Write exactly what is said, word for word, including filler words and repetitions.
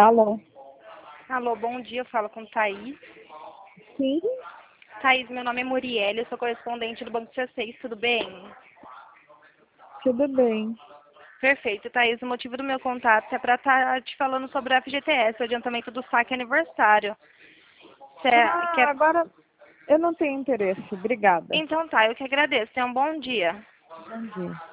Alô? Alô, bom dia, eu falo com Thaís. Sim? Thaís, meu nome é Murielle, eu sou correspondente do Banco C seis, tudo bem? Tudo bem. Perfeito, Thaís, o motivo do meu contato é para estar te falando sobre o F G T S, o adiantamento do saque aniversário. Cê Ah, quer... agora eu não tenho interesse. Obrigada. Então tá, eu que agradeço, tenha um bom dia. Bom dia.